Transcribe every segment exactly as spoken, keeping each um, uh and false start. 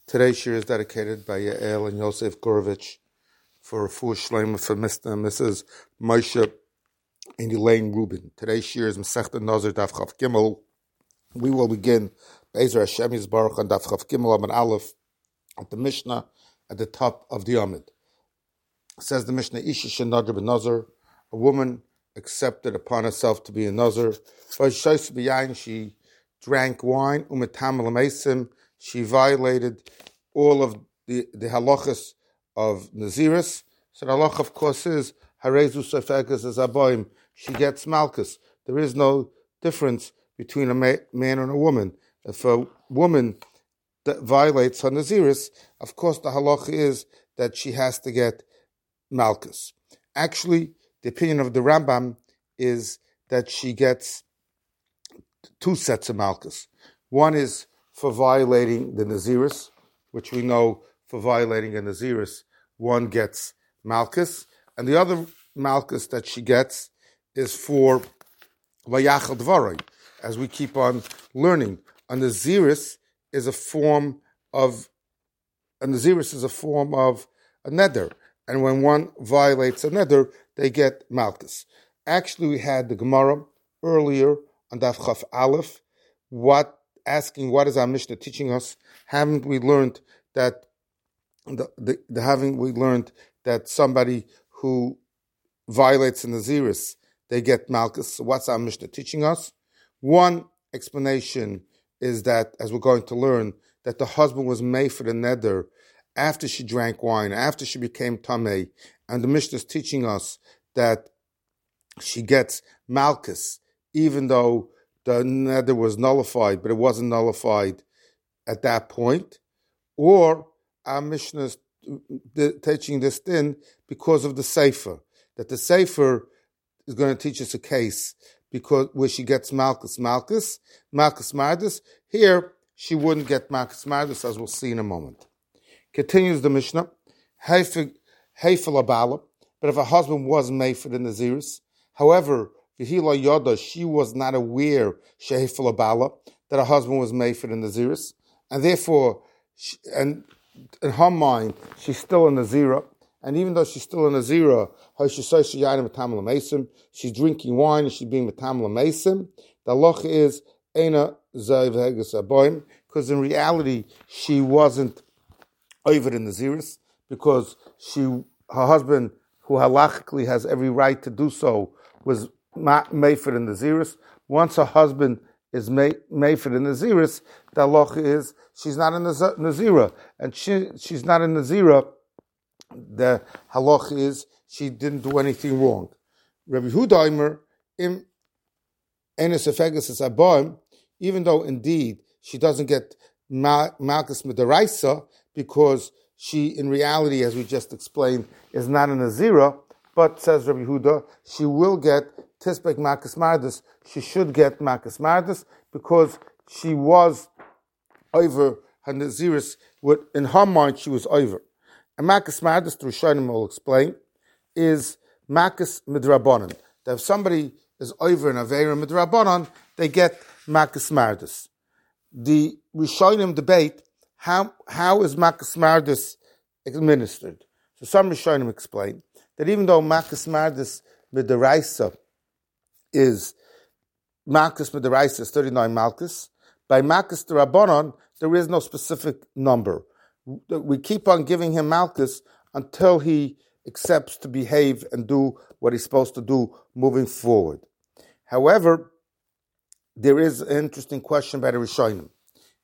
Today's shir is dedicated by Yael and Yosef Gorovich for Refuah Shleima for Mister and Missus Moshe and Elaine Rubin. Today's shir is Masechta Nazir Daf Chav Gimel. We will begin Be'ezer Hashem Yisbarach on Daf Chav Gimel Amud Aleph at the Mishnah at the top of the Amud. Says the Mishnah, Isha Shenadr Ben Nazir, a woman accepted upon herself to be a Nazir. She drank wine, umetam l'meisim. She violated all of the, the halachas of Naziris. So the halacha, of course, is harezu sofekas as aboim. She gets malchus. There is no difference between a ma- man and a woman. If a woman that violates her Naziris, of course, the halacha is that she has to get malchus. Actually, the opinion of the Rambam is that she gets two sets of malchus. One is for violating the Naziris, which we know for violating a Naziris, one gets malchus, and the other malchus that she gets is for vayachal dvarei. As we keep on learning, a Naziris is a form of a Naziris is a form of a neder, and when one violates a neder, they get malchus. Actually, we had the Gemara earlier on Daf Chaf Aleph, what asking what is our Mishnah teaching us? Haven't we learned that the, the, the haven't we learned that somebody who violates the Naziris, they get malchus? So what's our Mishnah teaching us? One explanation is that, as we're going to learn, that the husband was made for the neder after she drank wine, after she became tamei, and the Mishnah is teaching us that she gets malchus, even though the neder was nullified, but it wasn't nullified at that point. Or our Mishnah is teaching this in because of the Sefer, that the Sefer is going to teach us a case because where she gets malchus, malchus, malchus mardus. Here, she wouldn't get malchus mardus, as we'll see in a moment. Continues the Mishnah, Heifel abala, but if a husband was made for the Naziris, however, V'hila yoda, she was not aware sheheifel abala, that her husband was made for the Naziris, and therefore, she, and in her mind, she's still a Nazira, and even though she's still a Nazira, she's drinking wine and she's being metam l'meisim. The halacha is eina zay v'heges aboim, because in reality she wasn't over the Naziris, because she her husband, who halachically has every right to do so, was made for the Naziris. Once her husband is made, made for the Naziris, the halacha is she's not a Nazira, and she she's not a Nazira. The halacha is she didn't do anything wrong. Rabbi Hudaimer im enes efeges es aboim, even though indeed she doesn't get malchus midaraisa because she, in reality, as we just explained, is not a Nazira. But says Rabbi Huda, she will get tisbek malchus mardus. She should get malchus mardus because she was over her Naziris. In her mind, she was over. And malchus mardus, the Rishonim will explain, is malchus midrabanan. That if somebody is over in aveira midrabanan, they get malchus mardus. The Rishonim debate how how is malchus mardus administered. So some Rishonim explain that even though malchus mardus midaraisa is malchus midaraisa is thirty-nine malchus, by malchus d'Rabbanan there is no specific number. We keep on giving him malchus until he accepts to behave and do what he's supposed to do moving forward. However, there is an interesting question by the Rishonim.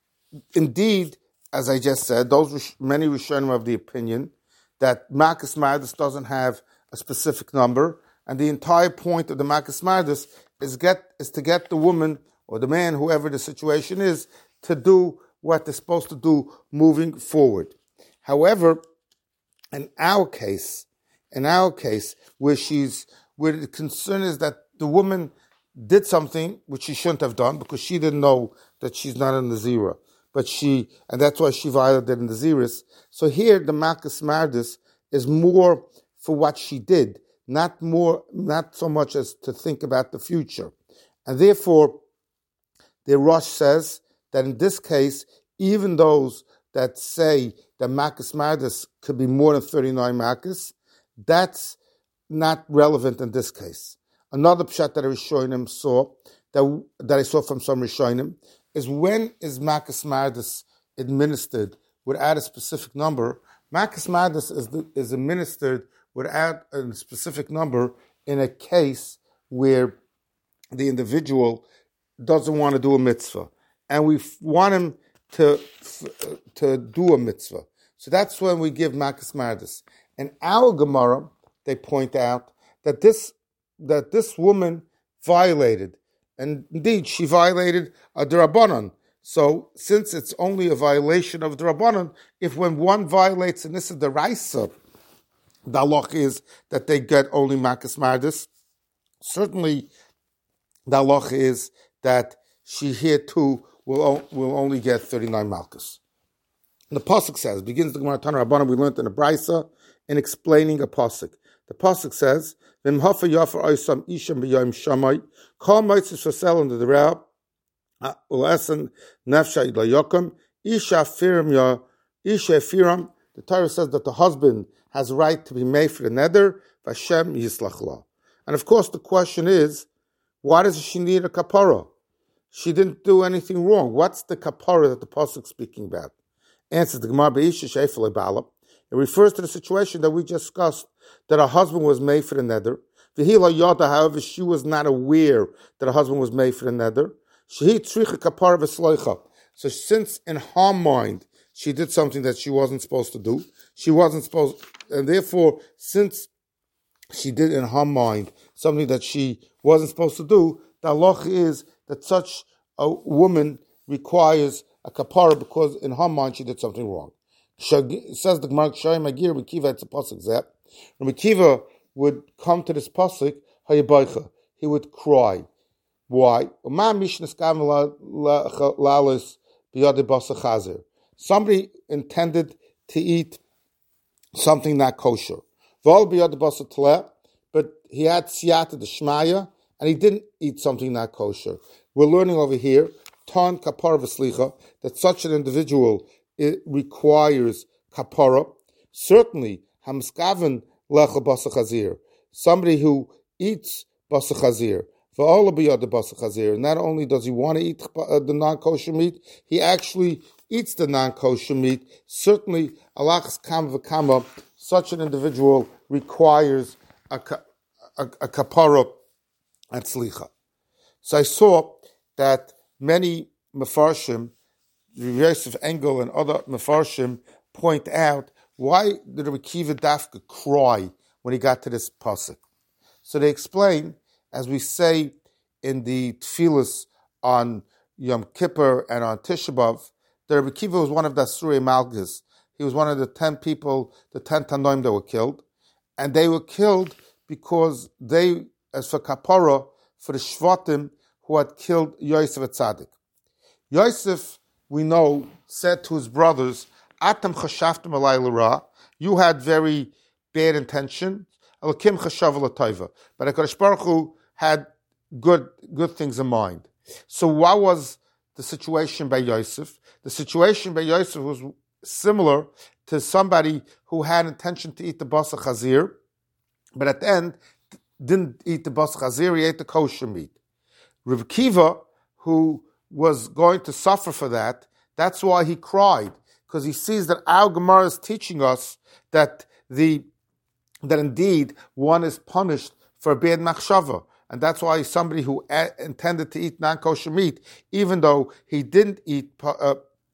Indeed, as I just said, those many Rishonim are of the opinion that malchus mardus doesn't have a specific number, and the entire point of the malchus mardus is get is to get the woman or the man, whoever the situation is, to do what they're supposed to do moving forward. However, in our case, in our case, where she's where the concern is that the woman did something which she shouldn't have done because she didn't know that she's not a Nazira, but she, and that's why she violated the Naziris. So here, the malchus mardus is more for what she did, not more, not so much as to think about the future, and therefore, the Rosh says that in this case, even those that say that Makas Mardis could be more than thirty-nine Makas, that's not relevant in this case. Another pshat that a Rishonim saw, that, that I saw from some Rishonim, is when is Makas Mardis administered without a specific number. Makas Mardis is, is administered without a specific number in a case where the individual doesn't want to do a mitzvah, and we want him to to do a mitzvah. So that's when we give Makas Mardis. And our Gemara, they point out that this that this woman violated, and indeed she violated a D'Rabbanan. So since it's only a violation of D'Rabbanan, if when one violates an Issa D'Raisa, the halach is that they get only Makas Mardis. Certainly, the halach is that she here too will will only get thirty-nine malchus. The pasuk says, begins the Gemara Tana Rabbanan, we learned in the Brisa in explaining a pasuk. The pasuk says, "V'im hafa yafar oisam isham b'yom shamay kol moitzes v'sel under the rab u'esen nefsha idlayokam isha firam ya isha firam." The Torah says that the husband has a right to be made for the neder v'Hashem yislach la. And of course, the question is, why does she need a kapara? She didn't do anything wrong. What's the kapara that the pasuk is speaking about? Answers the Gemara Be'isha Sheifel Bala. It refers to the situation that we just discussed, that her husband was made for the neder. V'hila yada, however, she was not aware that her husband was made for the neder. Shehi tzricha kapara v'sloicha. So since in her mind she did something that she wasn't supposed to do, she wasn't supposed, and therefore, since she did in her mind something that she wasn't supposed to do, the halach is that such a woman requires a kapara because in her mind she did something wrong. It says the Gemara, Shai Magir, Rekiva, it's a pasuk zeh. Rekiva would come to this pasuk, Hayabaicha. He would cry. Why? Somebody intended to eat something not kosher. But he had siyata d'shmaya, and he didn't eat something not kosher. We're learning over here, ton kapara v'slicha, that such an individual it requires kapara. Certainly, hamskaven lecha basa chazir, somebody who eats basa chazir, v'ola b'yad basa chazir. Not only does he want to eat the non-kosher meat, he actually eats the non-kosher meat. Certainly, alachas kam v'kama, such an individual requires a, a, a kapara at slicha. So I saw that many mefarshim, Yosef Engel and other mefarshim, point out, why did Rekiva Dafka cry when he got to this pasuk? So they explain, as we say in the tefillas on Yom Kippur and on Tisha B'Av, that Rekiva was one of the Asurei Malchus. He was one of the ten people, the ten Tanoim that were killed, and they were killed because they, as for kapara, for the Shvatim who had killed Yosef Atzadik. Yosef, we know, said to his brothers, Atam chashaftem alay l'ra, you had very bad intention, Elokim chashav l'taiva, but HaKadosh Baruch Hu had good good things in mind. So what was the situation by Yosef? The situation by Yosef was similar to somebody who had intention to eat the basa chazir, but at the end didn't eat the basa chazir, he ate the kosher meat. Rav Kiva, who was going to suffer for that, that's why he cried, because he sees that our Gemara is teaching us that the that indeed one is punished for a bad machshava, and that's why somebody who a- intended to eat non-kosher meat, even though he didn't eat uh,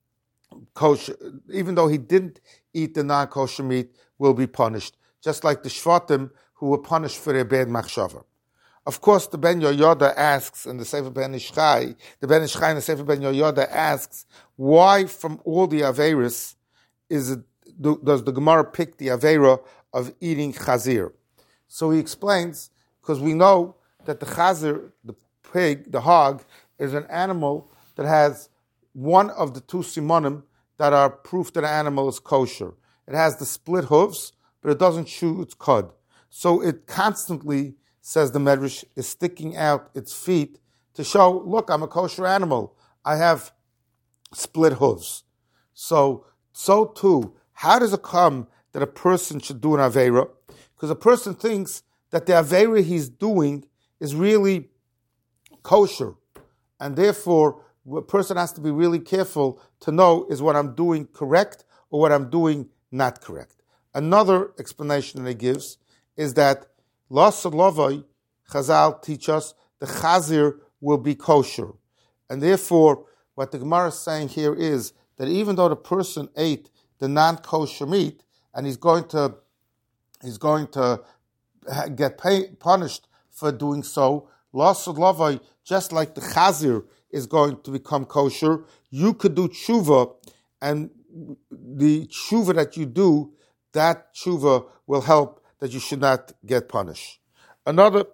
kosher, even though he didn't eat the non-kosher meat, will be punished, just like the Shvatim who were punished for their bad machshava. Of course, the Ben Yoyada asks, and the Sefer Ben Ish Chai, the Ben Ish Chai and the Sefer Ben Yoyada asks, why from all the Averis is it, do, does the Gemara pick the Avera of eating Chazir? So he explains, because we know that the Chazir, the pig, the hog, is an animal that has one of the two simonim that are proof that the animal is kosher. It has the split hooves, but it doesn't chew its cud. So it constantly, says the Medrash, is sticking out its feet to show, look, I'm a kosher animal. I have split hooves. So so too, how does it come that a person should do an Aveira? Because a person thinks that the Aveira he's doing is really kosher. And therefore, a person has to be really careful to know, is what I'm doing correct or what I'm doing not correct. Another explanation that he gives is that La Salavai, Chazal teach us, the Chazir will be kosher. And therefore, what the Gemara is saying here is that even though the person ate the non-kosher meat, and he's going to he's going to get pay, punished for doing so, La Salavai, just like the Chazir is going to become kosher, you could do tshuva, and the tshuva that you do, that tshuva will help that you should not get punished. Another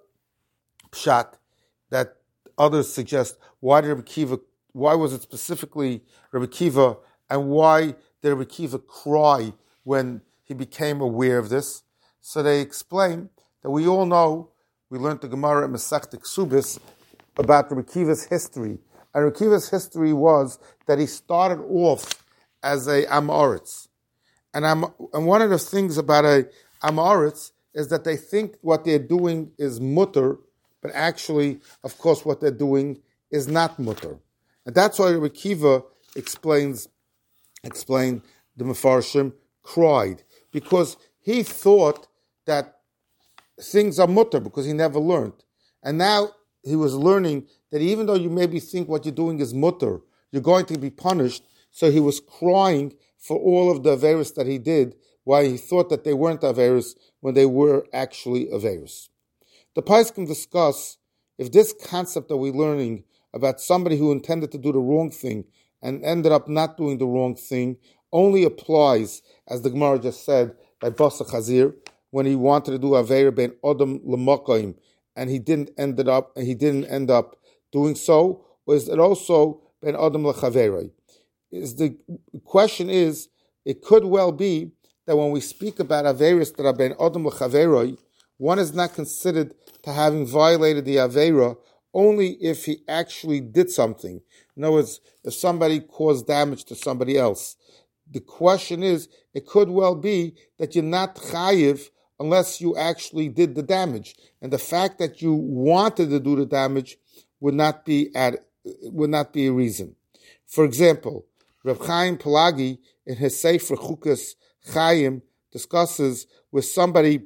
pshat that others suggest, why did Rabbi Kiva, why was it specifically Rabbi Kiva, and why did Rabbi Kiva cry when he became aware of this? So they explain that we all know, we learned the Gemara in Masechta Ksubis about Rabbi Kiva's history. And Rabbi Kiva's history was that he started off as a Amoritz. And, Am- and one of the things about a Amoritz is that they think what they're doing is mutter, but actually, of course, what they're doing is not mutter. And that's why Rabbi Kiva explains, explained the Mefarshim cried, because he thought that things are mutter because he never learned. And now he was learning that even though you maybe think what you're doing is mutter, you're going to be punished. So he was crying for all of the Averis that he did, why he thought that they weren't Averis when they were actually Averis. The Paiskim discuss if this concept that we're learning about somebody who intended to do the wrong thing and ended up not doing the wrong thing only applies, as the Gemara just said, by Basa Chazir, when he wanted to do Aveir ben Odom L'Mokayim, and he didn't end up, and he didn't end up doing so, or is it also ben Odom L'Chaverei? Is the question is, it could well be that when we speak about Aveiros that are ben Odom L'Chaverei, one is not considered to having violated the Aveira only if he actually did something. In other words, if somebody caused damage to somebody else. The question is, it could well be that you're not chayiv unless you actually did the damage. And the fact that you wanted to do the damage would not be at, would not be a reason. For example, Reb Chaim Pelagi in his Sefer Chukas Chaim discusses where somebody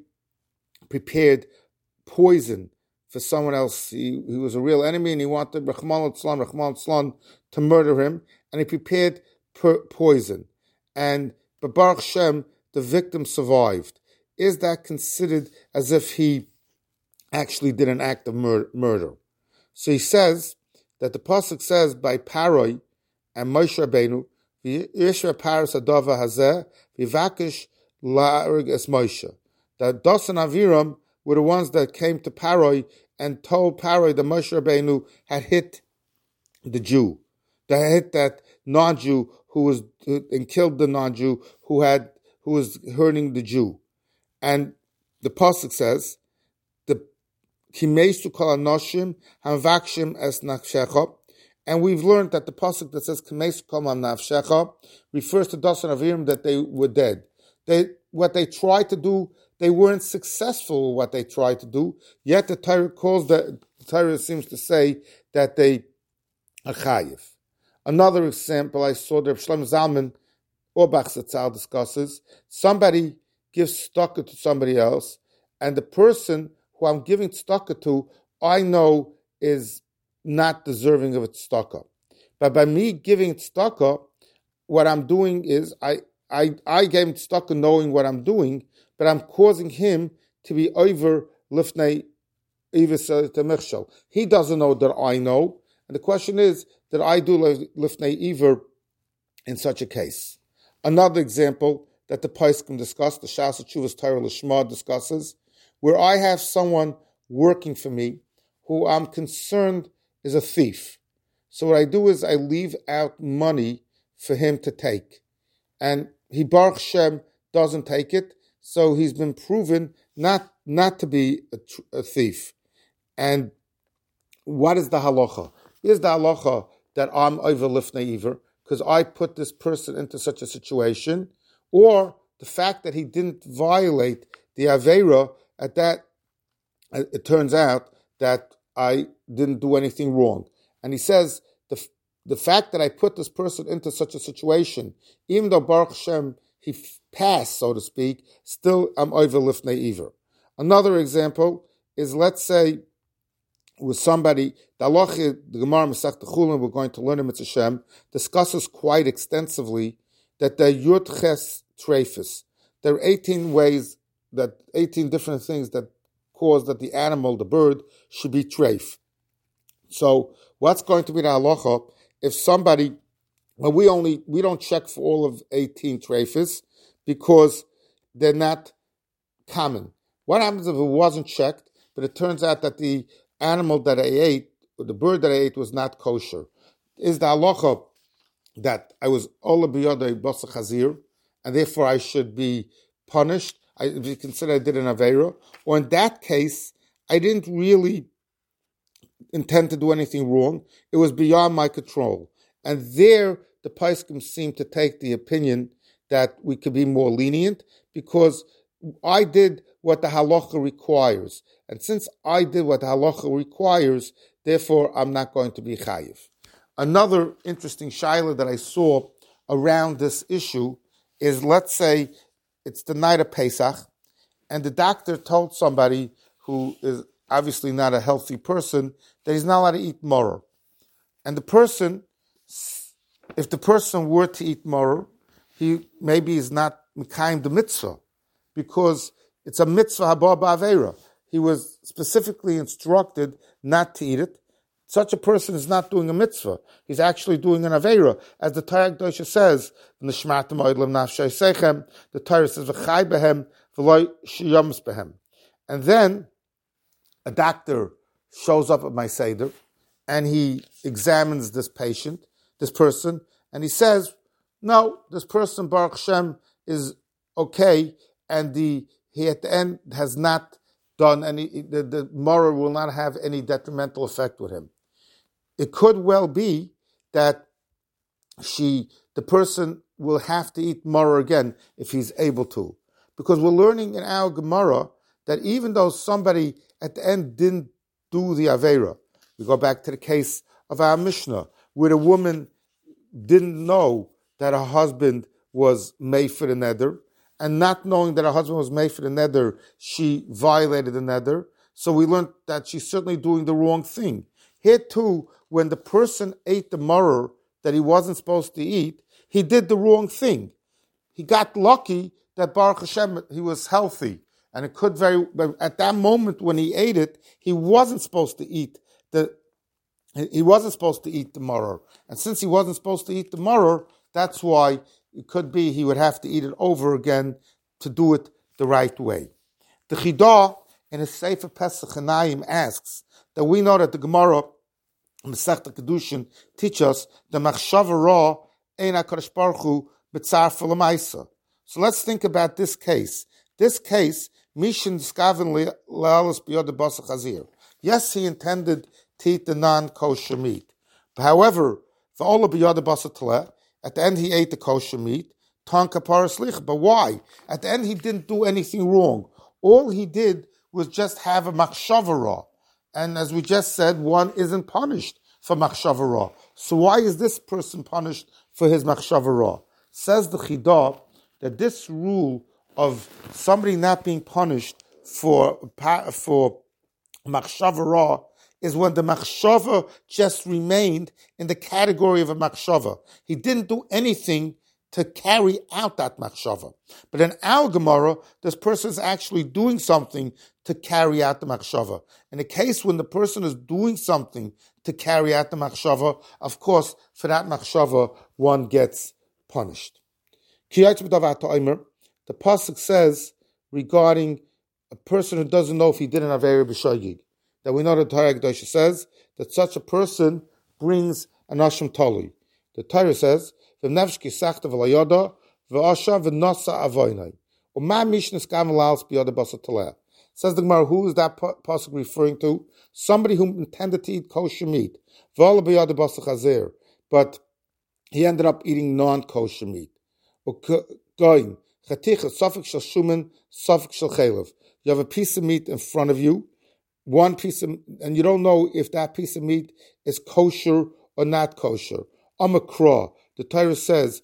prepared poison for someone else. He, he was a real enemy and he wanted Rachman al-Tzlan, Rachman al-Tzlan to murder him, and he prepared per- poison. And Baruch Shem, the victim survived. Is that considered as if he actually did an act of mur- murder? So he says that the pasuk says by Paroi and Moshe Rabbeinu, V'yishra Paras Adava Hazeh, V'vakish La'arig Es Moshe. That Dosan Aviram were the ones that came to Paroi and told Paroi that Moshe Rabbeinu had hit the Jew. They had hit that non-Jew who was and killed the non-Jew who had who was hurting the Jew. And the pasuk says, "The kimeisu kol anoshim hamvakshim es nafshecha," and we've learned that the pasuk that says kimeisu kol nafshecha refers to Dasan Avirim that they were dead. They what they tried to do, they weren't successful with what they tried to do. Yet the Torah calls the, the Torah seems to say that they are chayiv. Another example I saw that Shlomo Zalman Orbach Zatzal discusses, somebody gives tzedakah to somebody else, and the person who I'm giving tzedakah to, I know is not deserving of a tzedakah. But by me giving tzedakah, what I'm doing is, I, I, I gave him tzedakah knowing what I'm doing, but I'm causing him to be over lifnei ivis temichshel. He doesn't know that I know, and the question is, that I do lifnei iver in such a case. Another example that the Paiskim discuss, the Shas Chuvas Torah Lishma discusses, where I have someone working for me who I'm concerned is a thief. So what I do is I leave out money for him to take. And he, Baruch Shem, doesn't take it, so he's been proven not, not to be a, a thief. And what is the halacha? Is the halacha that I'm over lifnei iver? because I put this person into such a situation, or the fact that he didn't violate the Aveira, at that, it turns out that I didn't do anything wrong. And he says, the the fact that I put this person into such a situation, even though Baruch Hashem, he passed, so to speak, still I'm over lifnei iver. Another example is, let's say, with somebody, the halacha, the Gemara Masechta Chulin, we're going to learn in Mitzvah Shem, discusses quite extensively that the Yud Ches Treifus, there are eighteen ways, that eighteen different things that cause that the animal, the bird, should be treif. So what's going to be the halacha if somebody, well, we only, we don't check for all of eighteen treifus because they're not common. What happens if it wasn't checked, but it turns out that the animal that I ate, or the bird that I ate, was not kosher? Is the halacha that I was ola biyodei basa chazir, and therefore I should be punished? I, if you consider I did an aveira, or in that case, I didn't really intend to do anything wrong. It was beyond my control. And there, the Paiskim seem to take the opinion that we could be more lenient, because I did what the halacha requires. And since I did what the halacha requires, therefore I'm not going to be chayiv. Another interesting shaila that I saw around this issue is, let's say it's the night of Pesach, and the doctor told somebody who is obviously not a healthy person that he's not allowed to eat maror. And the person, if the person were to eat maror, he maybe is not mekayim the mitzvah, because it's a mitzvah haba ba'aveira. He was specifically instructed not to eat it. Such a person is not doing a mitzvah. He's actually doing an aveira. As the Torah Kedosha says, the Torah says, v'chai behem v'loy shiyams behem. And then a doctor shows up at my Seder, and he examines this patient, this person, and he says, no, this person, Baruch Hashem, is okay, and the he at the end has not done any, the, the maror will not have any detrimental effect with him. It could well be that she, the person will have to eat maror again if he's able to. Because we're learning in our Gemara that even though somebody at the end didn't do the Aveira, we go back to the case of our Mishnah, where the woman didn't know that her husband was made for the neder, and not knowing that her husband was made for the neder, she violated the neder. So we learned that she's certainly doing the wrong thing. Here too, when the person ate the maror that he wasn't supposed to eat, he did the wrong thing. He got lucky that Baruch Hashem, he was healthy. And it could very, but at that moment when he ate it, he wasn't supposed to eat the, he wasn't supposed to eat the maror. And since he wasn't supposed to eat the maror, that's why it could be he would have to eat it over again to do it the right way. The Chidah in his Sefer Pesach Hanayim asks that we know that the Gemara Masechta Kedushin teach us the machshava ra ein HaKadosh Baruch Hu b'tzar f'lamaisa. So let's think about this case. This case, Mishin Skaven Le'alis B'yod Basa Chazir. Yes, he intended to eat the non-kosher meat. However, V'ola B'yod Basa Teleh, at the end he ate the kosher meat, Ton Kapara Slich. But why? At the end he didn't do anything wrong. All he did was just have a machshava ra. And as we just said, one isn't punished for machshava ra. So why is this person punished for his machshava ra? Says the Chidah that this rule of somebody not being punished for for machshava ra is when the machshava just remained in the category of a machshava. He didn't do anything to carry out that machshava. But in our Gemara, this person is actually doing something to carry out the machshava. In a case when the person is doing something to carry out the machshava, of course, for that machshava, one gets punished. The pasuk says regarding a person who doesn't know if he did an avera b'shogig, that we know the Torah Kedosha says that such a person brings an asham toli. The Torah says, "V'nefesh kisachta v'layoda v'asha v'nasa avoynai." U'ma mishnas gamalals b'yoda basa teleh. Says the Gemara, who is that pasuk referring to? Somebody who intended to eat kosher meat, v'ala b'yoda basa chazer, but he ended up eating non-kosher meat. Going, you have a piece of meat in front of you, one piece of, and you don't know if that piece of meat is kosher or not kosher. Amakra, the Torah says,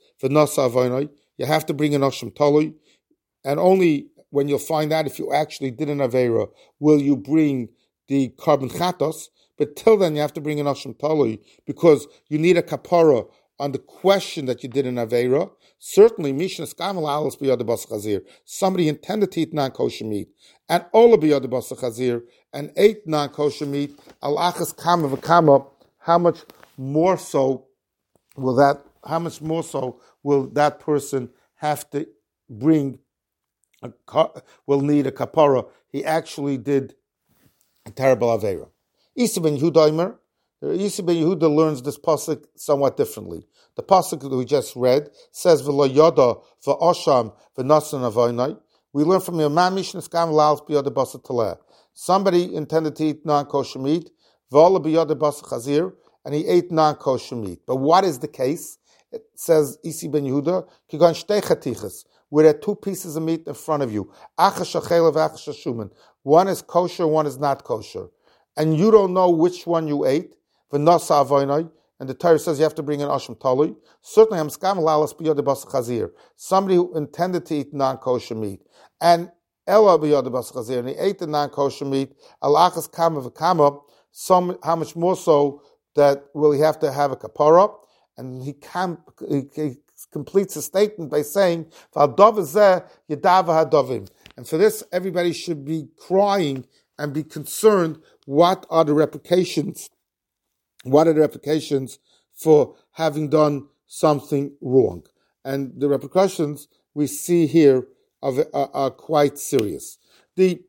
you have to bring an Asham Talui, and only when you'll find out if you actually did an Avera will you bring the carbon chatos, but till then you have to bring an Asham Talui because you need a kapara on the question that you did an Avera. Certainly, Mishnas Kamal Alas Biyad Bas Chazir, somebody intended to eat non-kosher meat, and Ola Biyad Bas Chazir, and ate non-kosher meat, Al-Achas Kama V'Kama, how much more so will that, how much more so will that person have to bring, a, will need a kapara? He actually did a terrible Avera. Isa ben Yehuda, Isa ben Yehuda learns this pasuk somewhat differently. The pasuk that we just read says, "V'lo yada v'osham v'nasan avaynai." We learn from the Mamish Neskam Laus biyada basa taleh. Somebody intended to eat non-kosher meat, v'ola biyada basa chazir, and he ate non-kosher meat. But what is the case? It says Isi ben Yehuda, "Kigan shtei chatichas." Where there are two pieces of meat in front of you, achas shachela v'achas shumen. One is kosher, one is not kosher, and you don't know which one you ate. V'nasa avaynai. And the Torah says you have to bring an Asham Talui. Certainly, Hamskam Lalas Biyad Bas Chazir. Somebody who intended to eat non-kosher meat. And Ella Biyad Bas Chazir, and he ate the non-kosher meat. Alachas Kama V'Kama. Some, how much more so that will he have to have a kapara? And he, can, he, he completes a statement by saying, V'adav Yadav Hadavim. And for this, everybody should be crying and be concerned. What are the replications? What are the repercussions for having done something wrong? And the repercussions we see here are, are, are quite serious. The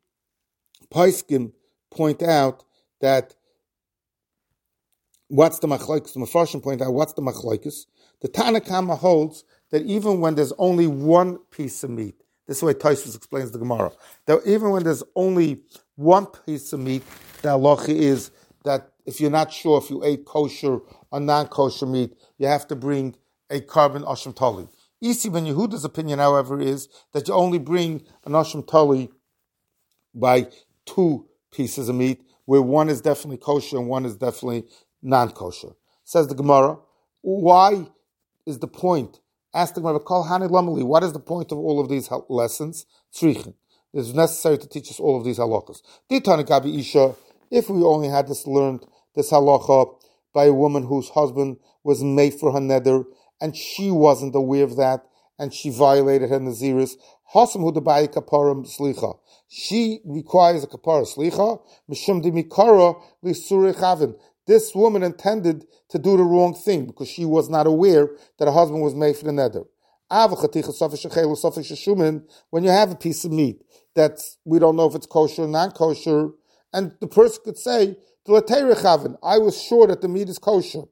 Paiskim point out that what's the machlokes? The Mefarshim point out what's the machlokes. The Tanna Kama holds that even when there's only one piece of meat, this is the way Tosfos explains the Gemara, that even when there's only one piece of meat, the halacha is that if you're not sure if you ate kosher or non-kosher meat, you have to bring a carbon Asham Tali. Isi ben Yehuda's opinion, however, is that you only bring an Asham Tali by two pieces of meat, where one is definitely kosher and one is definitely non-kosher. Says the Gemara, why is the point? Ask the Gemara, Kol Hani Lamali, what is the point of all of these lessons? Tzrichin. It's necessary to teach us all of these halachas. Ditani Gabi Isha, if we only had this learned, this halacha, by a woman whose husband was made for her neder, and she wasn't aware of that, and she violated her naziris, hasam hu debai kapara slicha. She requires a kapara slicha, mishum de mikara lisuri chavin. This woman intended to do the wrong thing because she was not aware that her husband was made for the neder. When you have a piece of meat that we don't know if it's kosher or non-kosher, and the person could say, I was sure that the meat is kosher.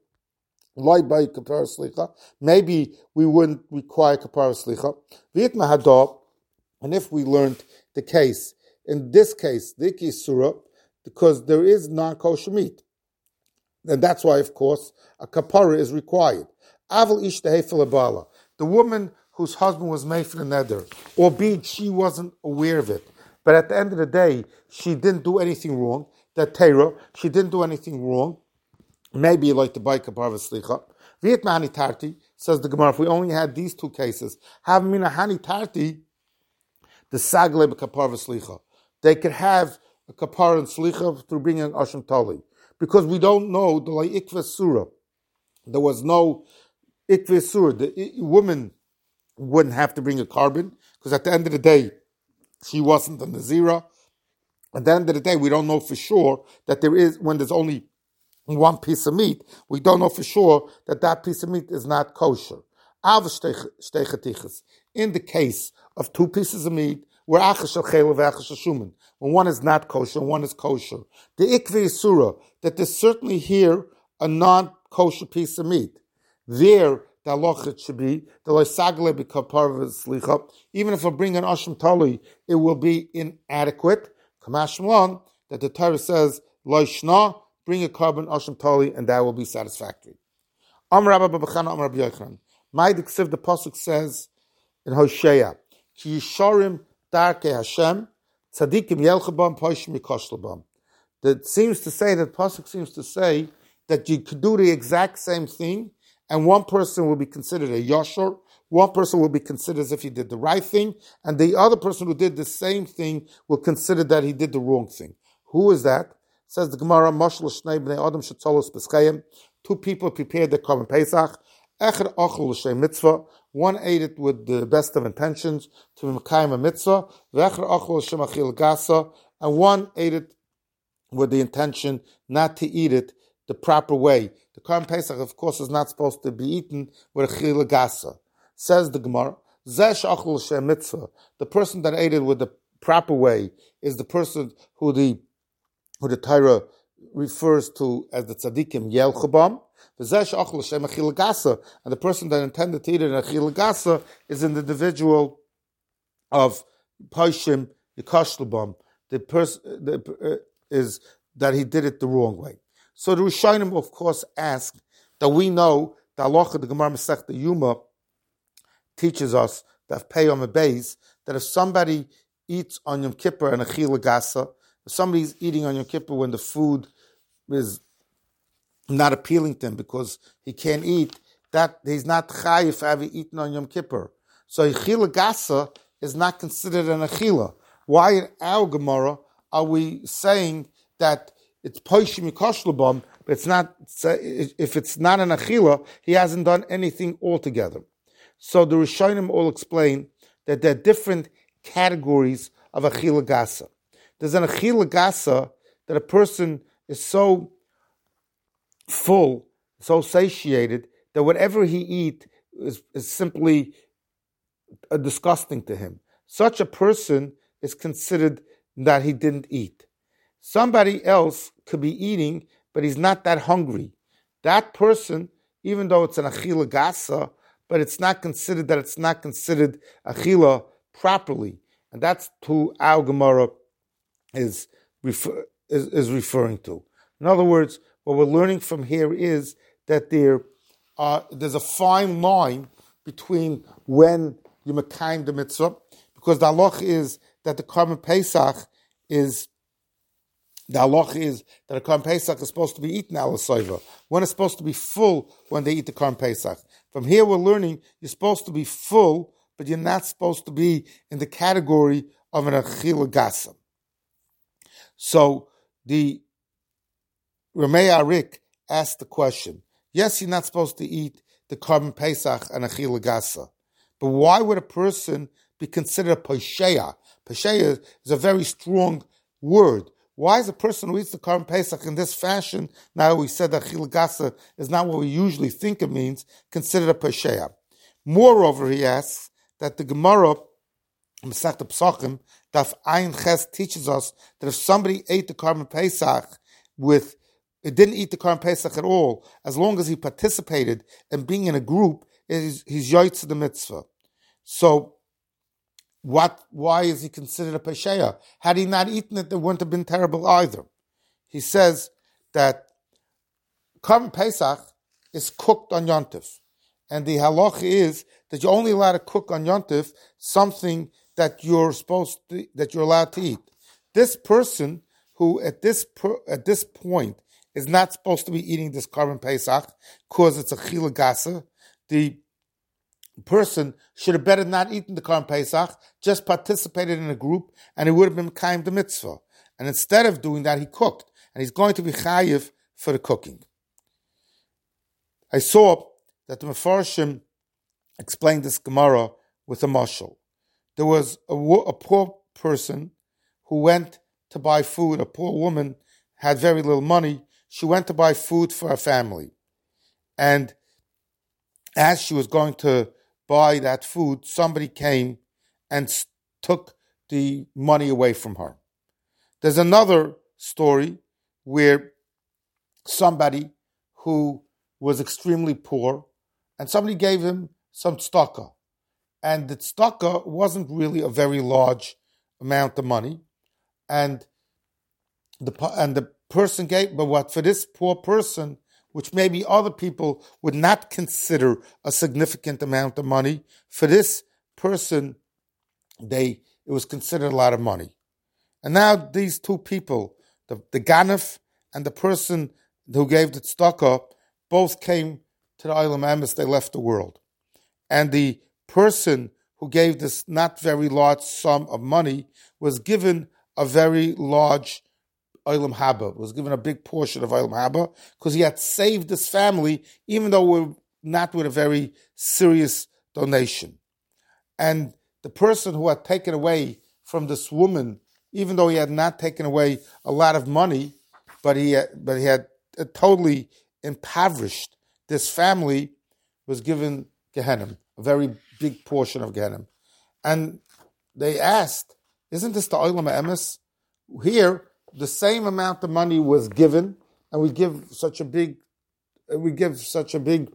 Maybe we wouldn't require kapara slicha. And if we learned the case, in this case, the surah, because there is non-kosher meat, and that's why, of course, a kapara is required. The woman whose husband was made for the neder, albeit she wasn't aware of it, but at the end of the day, she didn't do anything wrong. That Torah, she didn't do anything wrong. Maybe like the bike kapara slicha. Viet mahani tarti, says the Gemara, if we only had these two cases, have mina hani tarti, the sagle kapara slicha. They could have a kapara and slicha through bringing an asham tali, because we don't know the ikva surah. There was no ikva surah. The woman wouldn't have to bring a carbon, because at the end of the day, she wasn't a nazira. At the end of the day, we don't know for sure that there is, when there's only one piece of meat, we don't know for sure that that piece of meat is not kosher. In the case of two pieces of meat, where when one is not kosher and one is kosher, the ikvi surah, that there's certainly here a non-kosher piece of meat. There, the halacha should be the loisagle b'kapara slicha. Even if I bring an asham tali, it will be inadequate. Kamashmalon, that the Torah says loishna, bring a carbon asham tali, and that will be satisfactory. Amar Rabba B'Chana, Amar Rabbi Yochanan. My the pasuk says in Hosea, Ki Yisharim Darkei Hashem, Tzadikim Yelchabam, Poshim Yikoshlabam. That seems to say, that pasuk seems to say that you could do the exact same thing, and one person will be considered a Yashar, one person will be considered as if he did the right thing, and the other person who did the same thing will consider that he did the wrong thing. Who is that? Says the Gemara, Mashal Shnei Bnei Adam Shetzolos B'Schayim. Two people prepared their Korban Pesach. Echad Ochel L'Shem Mitzvah. One ate it with the best of intentions to Mekayim a Mitzvah. V'echad Ochel L'Shem Achil Gasa. And one ate it with the intention not to eat it the proper way. The Korban Pesach, of course, is not supposed to be eaten with Achil Gasa. Says the Gemara, Zesh Ochel L'Shem Mitzvah. The person that ate it with the proper way is the person who the who the Torah refers to as the tzaddikim yelchabam, and the person that intended to eat it in achil gasa is an individual of poshim yikoshlabam. The person uh, is that he did it the wrong way. So the Rishonim, of course, ask that we know the halacha, the Gemara Masechta Yuma teaches us that pay on the base that if somebody eats on Yom Kippur and achil gasa, if somebody's eating on Yom Kippur when the food is not appealing to him because he can't eat, that he's not chayiv for having eaten on Yom Kippur. So achila gasa is not considered an achila. Why in our Gemara are we saying that it's poishim yikoshlabam, but it's not, if it's not an achila, he hasn't done anything altogether. So the Rishonim all explain that there are different categories of achila gasa. There's an achila gasa that a person is so full, so satiated, that whatever he eats is, is simply uh, disgusting to him. Such a person is considered that he didn't eat. Somebody else could be eating, but he's not that hungry. That person, even though it's an achila gasa, but it's not considered that it's not considered achila properly. And that's who our Gemara is, refer, is, is referring to. In other words, what we're learning from here is that there uh, there's a fine line between when you mekayim the mitzvah, because the halach is that the Korban Pesach is the halach is that the Korban Pesach is supposed to be eaten al soiva. One is supposed to be full when they eat the Korban Pesach. From here, we're learning you're supposed to be full, but you're not supposed to be in the category of an achila gasa. So the Ramei Arik asked the question, yes, you're not supposed to eat the Korban Pesach and achila gasa, but why would a person be considered a posheya? Posheya is a very strong word. Why is a person who eats the Korban Pesach in this fashion, now we said that achila gasa is not what we usually think it means, considered a posheya? Moreover, he asks that the Gemara Masechta Pesachim Daf Ayin Ches teaches us that if somebody ate the Korban Pesach with, it didn't eat the Korban Pesach at all, as long as he participated in being in a group, he's yoytz the mitzvah. So, what? Why is he considered a pesheya? Had he not eaten it, it wouldn't have been terrible either. He says that Korban Pesach is cooked on Yontif, and the halach is that you're only allowed to cook on Yontif something that you're supposed to, that you're allowed to eat. This person who at this per, at this point is not supposed to be eating this Korban Pesach because it's a chila gasa, the person should have better not eaten the Korban Pesach, just participated in a group, and it would have been kaim the mitzvah. And instead of doing that, he cooked, and he's going to be chayiv for the cooking. I saw that the Mefarshim explained this Gemara with a mashal. There was a, a poor person who went to buy food. A poor woman had very little money. She went to buy food for her family. And as she was going to buy that food, somebody came and took the money away from her. There's another story where somebody who was extremely poor, and somebody gave him some tzedakah. And the tzedakah wasn't really a very large amount of money. And the and the person gave, but what for this poor person which maybe other people would not consider a significant amount of money, for this person, they it was considered a lot of money. And now these two people, the, the Ganef and the person who gave the tzedakah, both came to the Olam Emes, they left the world. And the person who gave this not very large sum of money was given a very large Olam Haba, was given a big portion of Olam Haba, because he had saved his family, even though we're not with a very serious donation. And the person who had taken away from this woman, even though he had not taken away a lot of money, but he had, but he had totally impoverished this family, was given Gehenna, a very big portion of Gehenna. And they asked, isn't this the Olam Emes? Here, the same amount of money was given, and we give such a big, we give such a big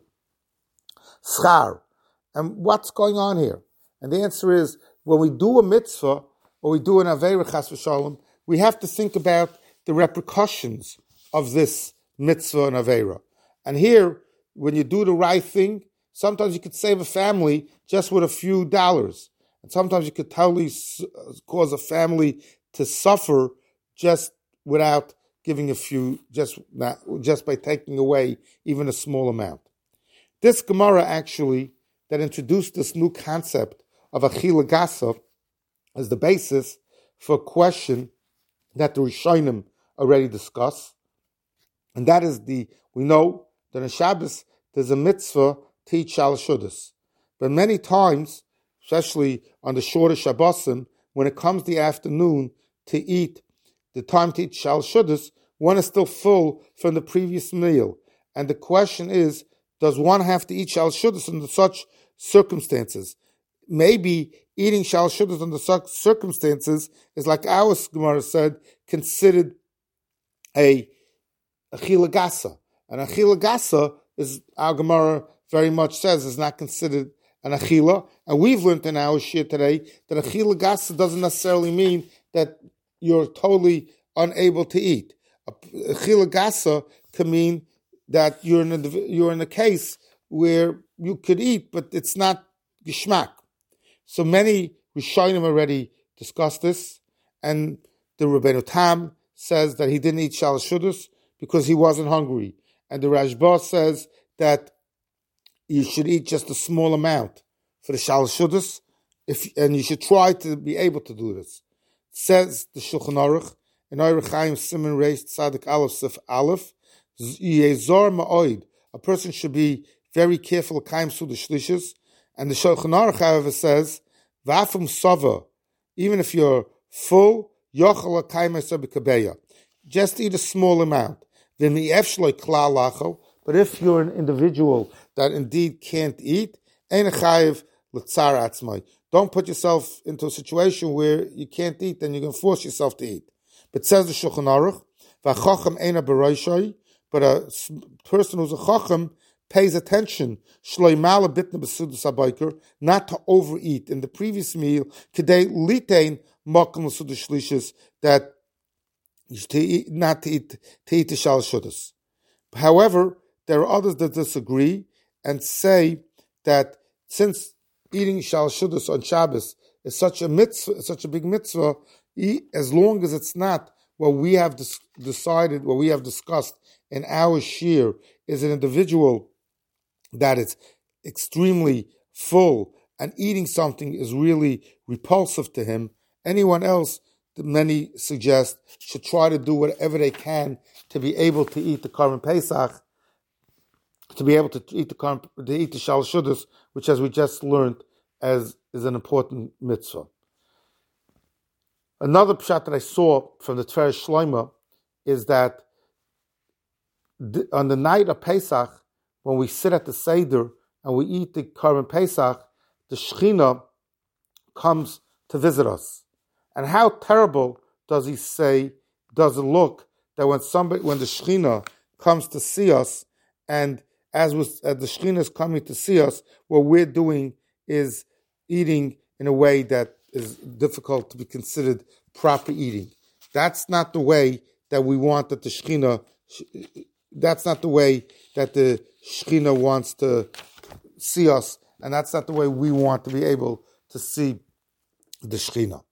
schar. And what's going on here? And the answer is, when we do a mitzvah, or we do an Aveira Chas v'Shalom, we have to think about the repercussions of this mitzvah and Aveira. And here, when you do the right thing, sometimes you could save a family just with a few dollars. And sometimes you could totally cause a family to suffer just without giving a few, just not, just by taking away even a small amount. This Gemara actually, that introduced this new concept of Achila Gasa, is the basis for a question that the Rishonim already discussed. And that is the, we know that on Shabbos there's a mitzvah to eat Shal Shudas. But many times, especially on the shorter Shabbosim, when it comes the afternoon to eat, the time to eat Shal Shudas, one is still full from the previous meal. And the question is, does one have to eat Shal Shudas under such circumstances? Maybe eating Shal Shudas under such circumstances is, like our Gemara said, considered a Achila Gasa. And Achila Gasa is, our Gemara very much says, is not considered an Achila. And we've learned in our Shir today that Achila Gasa doesn't necessarily mean that you're totally unable to eat. Achila Gasa can mean that you're in a, you're in a case where you could eat, but it's not Gishmak. So many Rishonim already discussed this, and the Rabbeinu Tam says that he didn't eat Shal Shudas because he wasn't hungry. And the Rashba says that you should eat just a small amount for the Shal Shudas, if, and you should try to be able to do this. It says the Shulchan Aruch, in Orach Chaim Siman Reish Tzadik Aleph Sif Aleph, Yezor Ma'oid, a person should be very careful of Chaim Suda Shlishas. And the Shulchan Aruch, however, says, V'afum Sava, even if you're full, Yochel HaKaim Eser B'Kabeya, just eat a small amount. But if you're an individual that indeed can't eat, Ein Chayiv L'tzar Atzmai. Don't put yourself into a situation where you can't eat, then you're going to force yourself to eat. But says the Shulchan Aruch, V'achochem Eina B'Roishai, but a person who's a chacham pays attention, not to overeat in the previous meal, that to eat, not to eat, to eat the Shal Shudas. However, there are others that disagree and say that since eating Shal Shudas on Shabbos is such a mitzvah, such a big mitzvah, as long as it's not what we have dis- decided, what we have discussed in our shir, is an individual that is extremely full and eating something is really repulsive to him, anyone else, many suggest, should try to do whatever they can to be able to eat the Korban Pesach, to be able to eat the to eat the Shal Shudas, which, as we just learned, as is an important mitzvah. Another pshat that I saw from the Tveres Shloima is that on the night of Pesach, when we sit at the Seder and we eat the Korban Pesach, the Shechina comes to visit us. And how terrible does he say, does it look that when somebody, when the Shechina comes to see us, and as, was, as the Shechina is coming to see us, what we're doing is eating in a way that is difficult to be considered proper eating. That's not the way that we want that the Shechina that's not the way that the Shekhinah wants to see us, and that's not the way we want to be able to see the Shekhinah.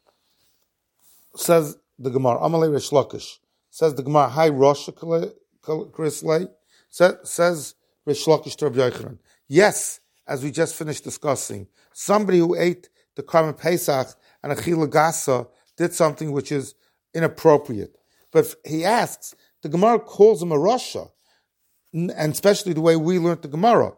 Says the Gemara, Amalei Resh Lakish. Says the Gemara, Hi Rosh Krislei. Says Resh Lakish to Rabbi Yochanan. Yes, as we just finished discussing, somebody who ate the Karban Pesach and Achila Gasa did something which is inappropriate. But he asks, the Gemara calls him a Rasha, and especially the way we learned the Gemara.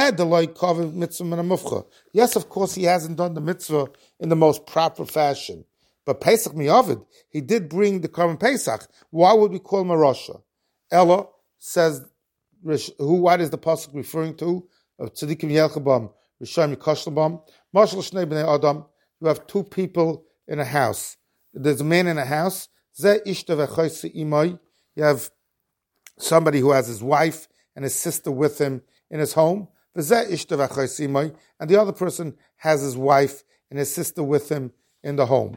Yes, of course, he hasn't done the mitzvah in the most proper fashion. But Pesach Mi'avid, he did bring the Karban Pesach. Why would we call him a Rasha? Ella says, who? What is the pasuk referring to? Tzadikim Yelchabam, Rishayim Yikashlabam, Mashal Shnei Bnei Adam. You have two people in a house. There's a man in a house. Ze ishta v'chayse imay. You have somebody who has his wife and his sister with him in his home. V'ze ishta v'chayse imay. And the other person has his wife and his sister with him in the home.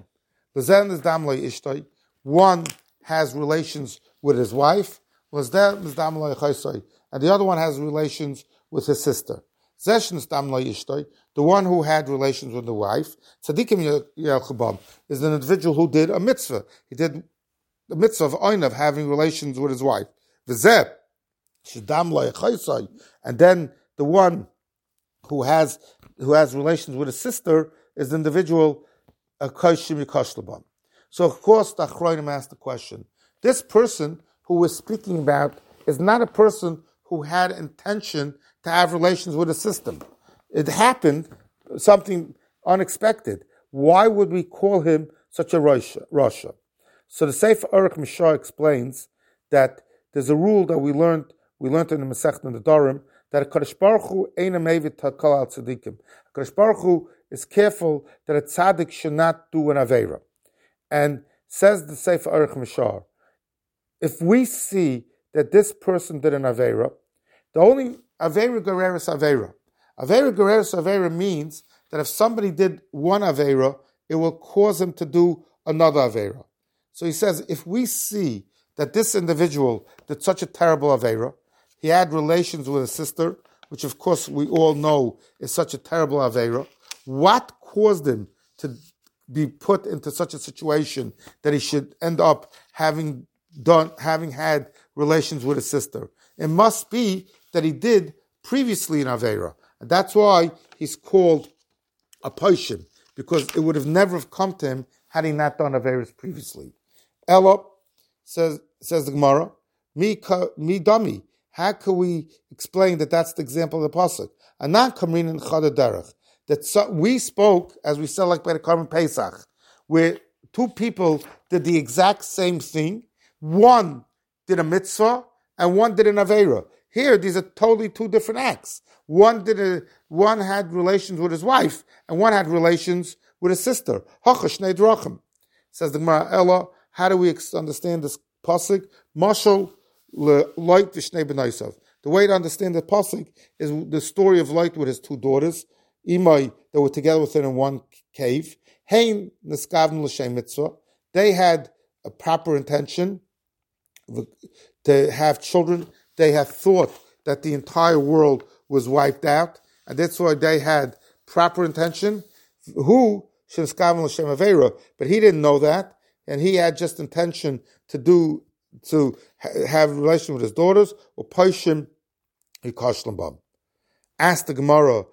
One has relations with his wife, and the other one has relations with his sister. The one who had relations with the wife, tzadikim yelchabam, is an individual who did a mitzvah. He did the mitzvah of oin, of having relations with his wife. And then the one who has who has relations with his sister is the individual a kashim yikashlabam. So of course the Achronim asked the question. This person who we're speaking about is not a person who had intention to have relations with a sister. It happened, something unexpected. Why would we call him such a Rasha? So the Sefer Aruch Mishar explains that there's a rule that we learned we learned in the Masechet Nedarim, that a Kadosh Baruch Hu eina mevit hakol al tzadikim. Kadosh Baruch Hu is careful that a tzaddik should not do an aveira. And says the Sefer Aruch Mishar, if we see that this person did an aveira, the only aveira gereris aveira. Aveira gereris aveira means that if somebody did one aveira, it will cause him to do another aveira. So he says, if we see that this individual did such a terrible aveira, he had relations with a sister, which of course we all know is such a terrible aveira, what caused him to be put into such a situation that he should end up having done, having had relations with his sister? It must be that he did previously an aveira, and that's why he's called a poishim, because it would have never have come to him had he not done aveiras previously. Ella says says the Gemara, mi mi dummy. How can we explain that that's the example of the pasuk? Anan kamrin in chada derech. That so, we spoke, as we said, like by the Karban Pesach, where two people did the exact same thing. One did a mitzvah and one did an aveira. Here, these are totally two different acts. One did a, one had relations with his wife and one had relations with his sister. Hacha shnei drachim. Says the Gemara, Ella, how do we understand this pasuk? Mashal Light v'shnei b'naisav. The way to understand the pasuk is the story of Light with his two daughters, Imai, that were together with him in one cave. Hein neskavn l'shem mitzvah. They had a proper intention to have children. They had thought that the entire world was wiped out, and that's why they had proper intention. Who neskavn l'shem aveira, but he didn't know that, and he had just intention to do to have a relation with his daughters, or Paishim Yikashlambam. Ask the Gemara,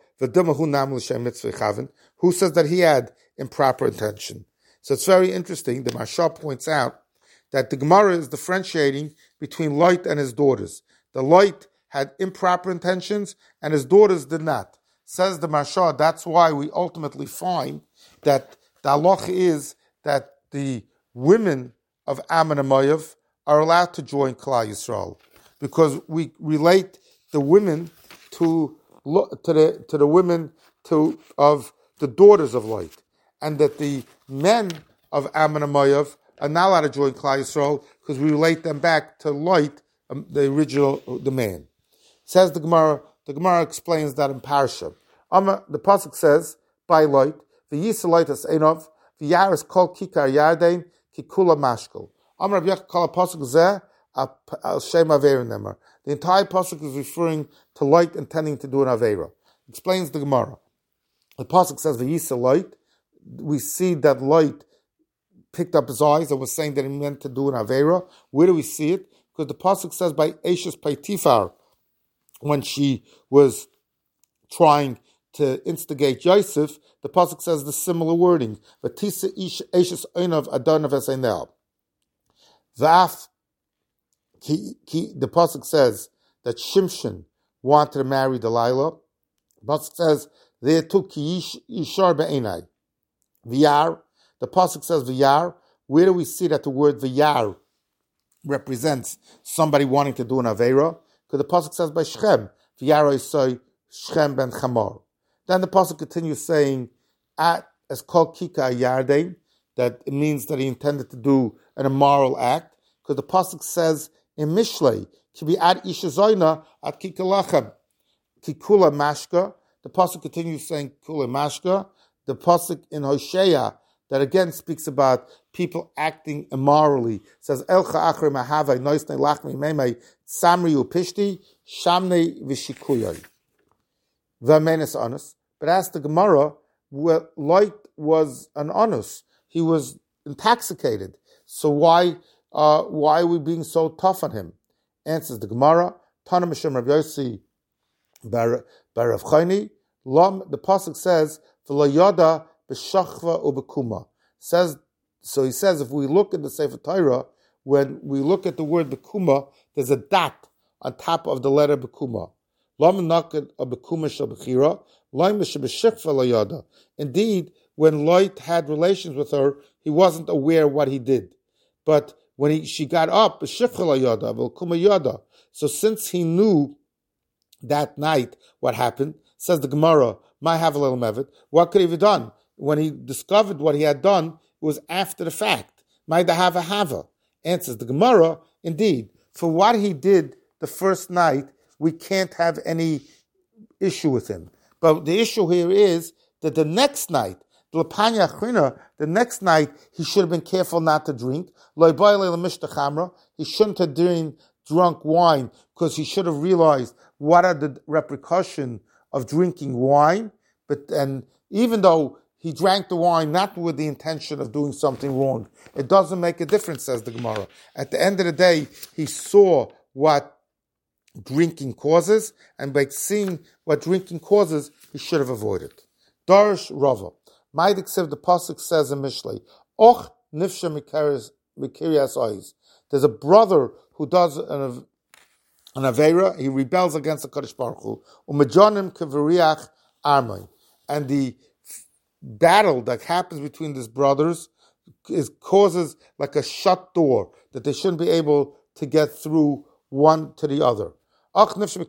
who says that he had improper intention. So it's very interesting. The Mashal points out that the Gemara is differentiating between Light and his daughters. The Light had improper intentions, and his daughters did not. Says the Mashal, that's why we ultimately find that the halach is that the women of Ammon and Moav are allowed to join Klal Yisrael, because we relate the women to to the to the women to of the daughters of Light, and that the men of Ammon and Moav are not allowed to join Klal Yisrael because we relate them back to Light, um, the original the man. Says the Gemara. The Gemara explains that in Parsha. Um, the pasuk says by Light, the Yisraelites Einov, the Yaris Kol Kikar Yarden Kikula Mashkel. Amar Rabbi Yechon Kol Pasuk Zeh al shem avera nemar. The entire pasuk is referring to light intending to do an avera. Explains the Gemara. The pasuk says v'yisa light. We see that light picked up his eyes and was saying that he meant to do an avera. Where do we see it? Because the pasuk says by Eishes Paitifar, when she was trying to instigate Yosef, the pasuk says the similar wording. V'tisa Eishes Einav Adon Vesenel. V'af. The pasuk says that Shimshon wanted to marry Delilah. The pasuk says there took Yishar be'enai. V'yar. The pasuk says v'yar. Where do we see that the word v'yar represents somebody wanting to do an avera? Because the pasuk says by Shechem, v'yar oisoi Shechem ben Chamor. Then the pasuk continues saying, at as called kika yardein, that it means that he intended to do an immoral act. Because the pasuk says in Mishlei, to be at ishazoina at kika lachem, kikula mashka. The pasuk continues saying kula mashka. The pasuk in Hosea that again speaks about people acting immorally says elcha achre mahavai noisnei lachmi memei samri upishti shamnei v'shikuyai v'amenes anus. But as the Gemara, light was an anus. He was intoxicated. So why uh, why are we being so tough on him? Answers the Gemara. Tana Mishem Rav Yossi bar Rav Chayni. Lam. The pasuk says v'lo yada b'shachva ubekuma. Says so. He says if we look at the Sefer Torah, when we look at the word bekuma, there's a dot on top of the letter bekuma. Lam naket a bekuma shel bechira. Lam b'shechva lo yada. Indeed, when Lot had relations with her, he wasn't aware what he did. But when he, she got up, b'shechva lo yada, bekuma yada. So since he knew that night what happened, says the Gemara, my havel mevet, what could he have done? When he discovered what he had done, it was after the fact. My dahava hava. Answers the Gemara, indeed, for what he did the first night, we can't have any issue with him. But the issue here is that the next night, the next night, he should have been careful not to drink. He shouldn't have drink, drunk wine because he should have realized what are the repercussions of drinking wine. But and even though he drank the wine not with the intention of doing something wrong, it doesn't make a difference, says the Gemara. At the end of the day, he saw what drinking causes, and by seeing what drinking causes, he should have avoided. Darish Rava. Ma'idiksev, the pasuk says in Mishlei, Och nifsha mikirias ois. There's a brother who does an, an avera, he rebels against the Kadosh Baruch Hu. Umajonim keveriach armai. And the battle that happens between these brothers is causes like a shut door, that they shouldn't be able to get through one to the other. We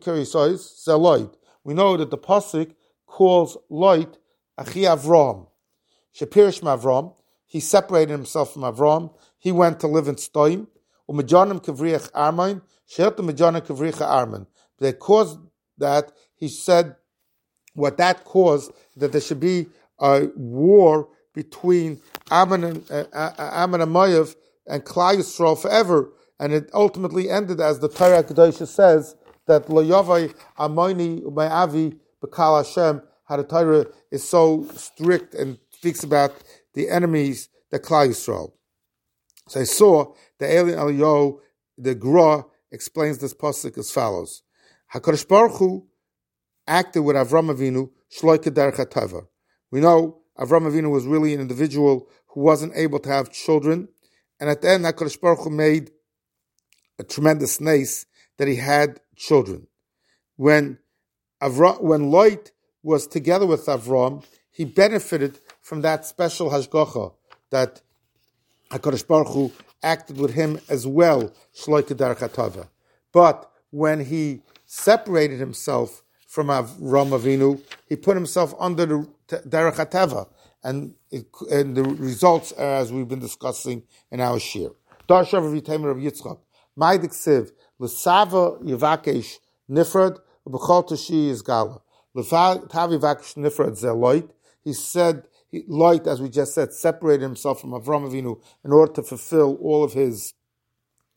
know that the pasuk calls Lot Achi Avram. Shepirish Avram. He separated himself from Avram. He went to live in Stoim. Umajanim kavriach armain. Shehet umajanim kavriach armain. They caused that. He said what that caused, that there should be a war between Ammon and uh, Ammon and Moav and Klal Yisrael forever, and it ultimately ended as the Torah Kedosha says that Lo Yavai Amoni Umayavi B'Kal Hashem. How the Torah is so strict and speaks about the enemies that Klal Yisrael. So I saw the Elin Eliyahu, the Gra explains this pasuk as follows: Hakadosh Baruch Hu acted with Avram Avinu shloi kederech hatava. We know Avram Avinu was really an individual who wasn't able to have children, and at the end, HaKadosh Baruch Hu made a tremendous nace that he had children. When Avram, when Lot was together with Avram, he benefited from that special hashgacha that HaKadosh Baruch Hu acted with him as well, shloi kederech hatava. But when he separated himself from Avram Avinu, he put himself under the derech hateva, and, it, and the results are as we've been discussing in our shir. Darshav V'Yitamer of Yitzchak, Ma'adik Siv, L'Sava Yivakesh Nifrad, U'B'chol Tashi is Gala. L'Tav Yivakesh Nifrad Zeloit. He said, Lot, as we just said, separated himself from Avram Avinu in order to fulfill all of his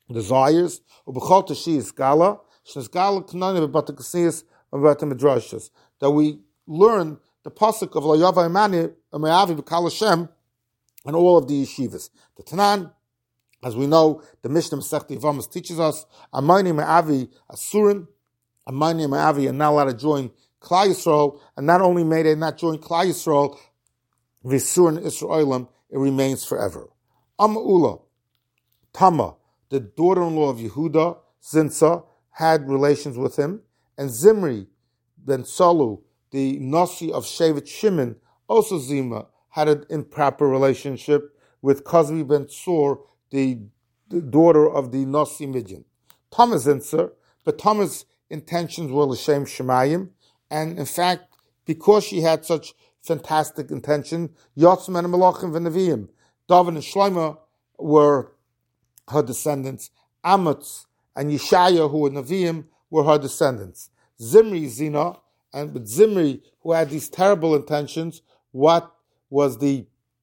desires. Ubechol she is gala. She's gala knani about the kasiyas about the midrashas. That we learn the pasuk of La Yava Imani Amayavi B'Kal Hashem and all of the yeshivas. The Tanan, as we know, the Mishnah Masechta Yevamos teaches us, Amayni Ma'avi Asurin, Amayni Ma'avi are not allowed to join Klal Yisrael, and not only may they not join Klal Yisrael, V'Surin Israelim, it remains forever. Ama'ula, Tama, the daughter-in-law of Yehuda, Zinsa, had relations with him, and Zimri ben Salu, the Nasi of Shevet Shimon, also Zima, had an improper relationship with Kozbi ben Tsur, the, the daughter of the Nasi Midian. Thomas Zinser, but Thomas' intentions were L'Shem Shemayim, and in fact, because she had such fantastic intention, Yotzim and Malachim v'Neviim, David and Shlomo were her descendants. Amatz and Yeshaya, who were Neviim, were her descendants. Zimri, Zina, and with Zimri, who had these terrible intentions, what was the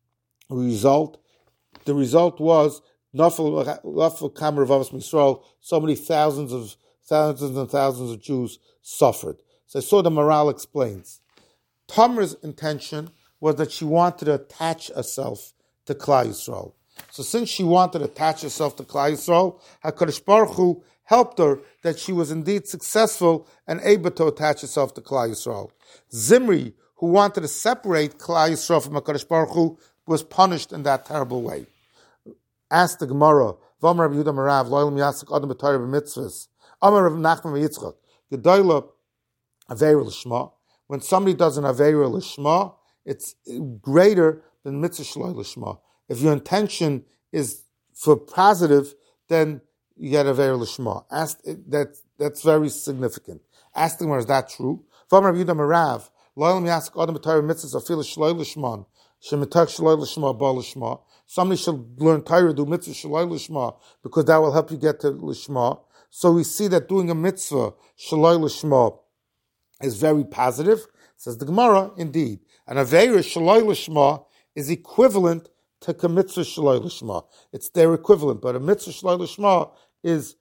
result? The result was Nafal Kamer Vavas Misrael. So many thousands of thousands and thousands of Jews suffered. So I saw the Maral explains. Tamar's intention was that she wanted to attach herself to Klal Yisrael. So since she wanted to attach herself to Klal Yisrael, HaKadosh Baruch Hu helped her that she was indeed successful and able to attach herself to Klal Yisrael. Zimri, who wanted to separate Klal Yisrael from HaKadosh Baruch Hu, was punished in that terrible way. Asked the Gemara, V'amar Rabbi Yehuda Marav, Lo'elim Yasik Adam B'Torah B'Mitzvahs, Amar Rav Nachman V'Yitzchak, Gedoyla Aveira L'Shma. When somebody does an Aveira L'Shma, it's greater than Mitzvah Shaloi L'Shma. If your intention is for positive, then you get Aveira L'Shma. Ask, that, that's very significant. Ask the Gemara, is that true? V'amar Rabbi Yehuda Marav, Lo'elim Yasik Adam B'Torah B'Mitzvahs, Afil Shaloi L'Shma, Shemitak Shaloi L'Shma, Ba L'Shma. Somebody should learn Torah, do mitzvah shaloi l'shma, because that will help you get to l'shma. So we see that doing a mitzvah shaloi l'shma is very positive. Says the Gemara, indeed. An aveira shaloi l'shma is equivalent to a mitzvah shaloi l'shma. It's their equivalent, but a mitzvah shaloi l'shma is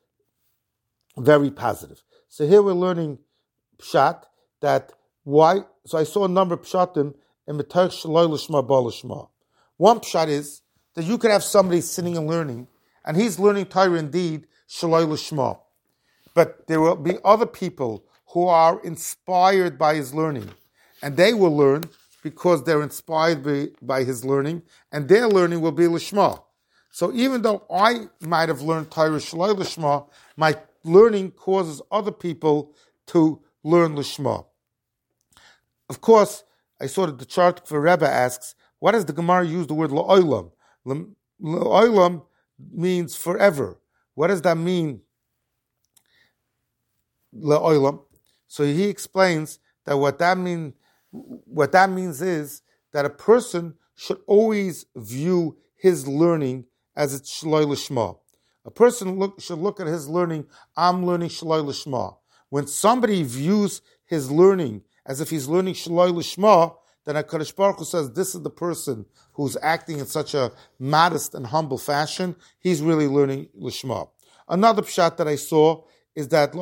very positive. So here we're learning pshat, that why, so I saw a number of pshatim in Mitzvah shaloi l'shma ba l'shma. One pshat is that you could have somebody sitting and learning, and he's learning Torah indeed, shaloi l'shma. But there will be other people who are inspired by his learning, and they will learn because they're inspired by, by his learning, and their learning will be l'shma. So even though I might have learned Torah shaloi l'shma, my learning causes other people to learn l'shma. Of course, I saw that the chart for Rebbe asks, what does the Gemara use the word la'olam? La'olam means forever. What does that mean? La'olam. So he explains that what that mean, what that means is that a person should always view his learning as it's shaloi l'shma. A person look, should look at his learning, I'm learning shaloi l'shma. When somebody views his learning as if he's learning shaloi l'shma, then HaKadosh Baruch Hu says, this is the person who's acting in such a modest and humble fashion. He's really learning l'shma. Another pshat that I saw is that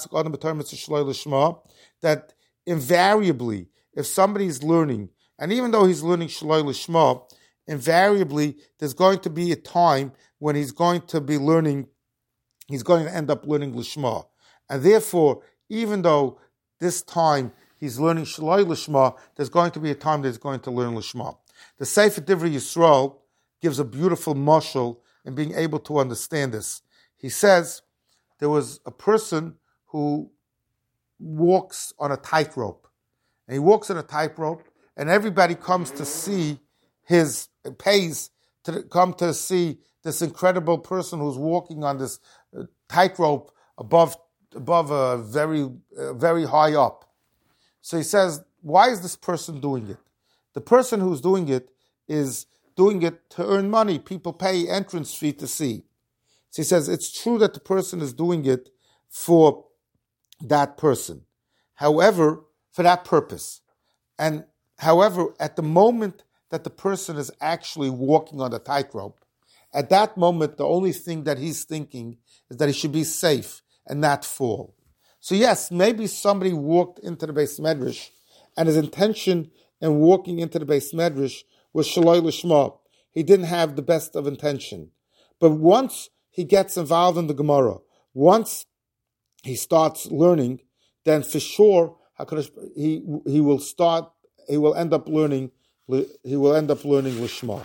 that invariably, if somebody's learning, and even though he's learning shaloi l'shma, invariably there's going to be a time when he's going to be learning, he's going to end up learning l'shma. And therefore, even though this time he's learning shaloi l'shma, there's going to be a time that he's going to learn l'shma. The Sefer Divrei Yisrael gives a beautiful mashal in being able to understand this. He says there was a person who walks on a tightrope. And he walks on a tightrope, and everybody comes to see his, pays to come to see this incredible person who's walking on this tightrope above, above a very, uh, very high up. So he says, why is this person doing it? The person who's doing it is doing it to earn money. People pay entrance fee to see. So he says, it's true that the person is doing it for that person. However, for that purpose. And however, at the moment that the person is actually walking on the tightrope, At that moment, the only thing that he's thinking is that he should be safe and not fall. So yes, maybe somebody walked into the Beis Medrash, and his intention in walking into the Beis Medrash was Shaloi Lishma. He didn't have the best of intention. But once he gets involved in the Gemara, once he starts learning, then for sure he he will start. He will end up learning. He will end up learning Lishma.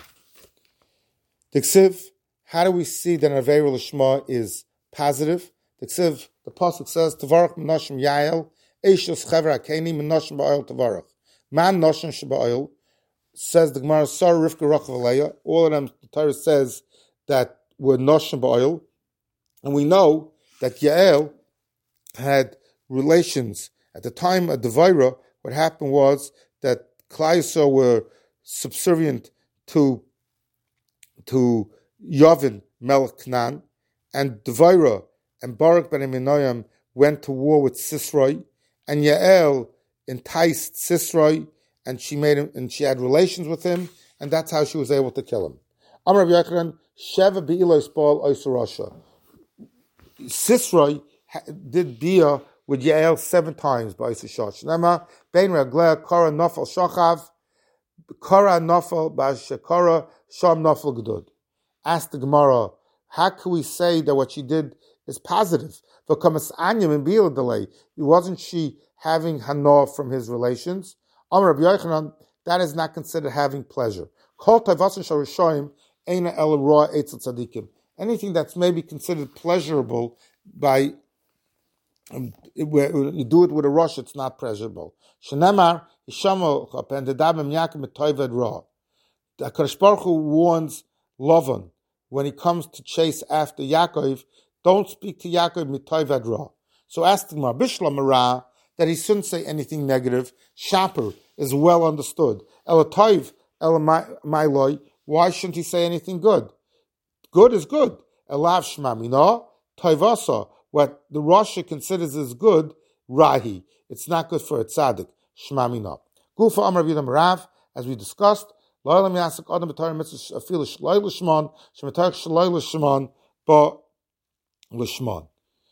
The Ksiv, how do we see that an Aveira Lishma is positive? The Ksiv, the pasuk says, "Tavarach Menashim Yael, Eishos Chaver Akeni Menashim Ba'oil Tavarach." Man Nashim Sheba'oil, says the Gemara, Sar Rivka Rachav Aleya. All of them, the Torah says that were Nashim Ba'oil, and we know that Yael had relations at the time of Devaira. What happened was that Klal Yisrael were subservient to to Yavin Melech Canaan, and Devaira and Barak ben Aminoyam went to war with Sisroi, and Yael enticed Sisroi, and she made him, and she had relations with him, and that's how she was able to kill him. Amar Rabbi Yochanan, Sheva Be'ilos Baal Oisarasha. Sisroi did bia with Yael seven times by Oisarasha. Nema Bein Ragleh Kara Nafal Shachav Kara Nafal Bashakara Sham Nafal Gedud. Asked the Gemara, how can we say that what she did is positive? Because Anyam in Bila delay, wasn't she having hana from his relations? Amar Rabbi Yochanan, that is not considered having pleasure. Kol tavasin sharishoyim eina el roa etzel tzadikim. Anything that's maybe considered pleasurable by um, you do it with a rush, it's not pleasurable. Shenemar hishamal and the dabim yakim metoived ra. The Kadosh Baruch Hu warns Lavan when he comes to chase after Yaakov, don't speak to Yaakov mitoived ra. So ask the Gemara, Bishlam ra, that he shouldn't say anything negative. Shaper is well understood. Elatoiv, Elamai, why shouldn't he say anything good? Good is good. Elav shmamina, toivasa, what the Rasha considers as good, rahi. It's not good for a tzaddik. Shmamina. Gufa Amar Vidam Rav, as we discussed, Loilam Yasak Adam B'Torah Mitzvah Afil Shloi L'Shmon, Shematak Shloi L'Shmon, Ba L'Shmon.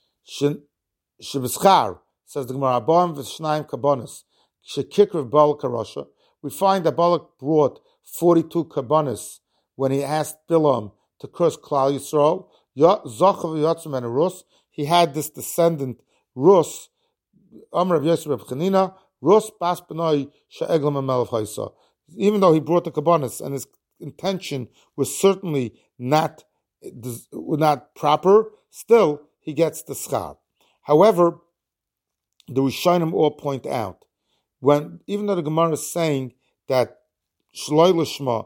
Shebeschar, says the Gemara, Abam V'Shnaim Kabonis, Shekikrev Baal Karasha. We find that Balak brought forty-two Kabonis when he asked Bilam to curse Klal Yisrael. Zachav Yotzim and Rus, he had this descendant, Rus, Amr of Yosef Reb Chanina, Rus Bas Benoi She'eglam Amel of Haisa. Even though he brought the Kabonis and his intention was certainly not, not proper, still he gets the schar. However, the Rishonim all point out, when even though the Gemara is saying that Shloi L'Shma,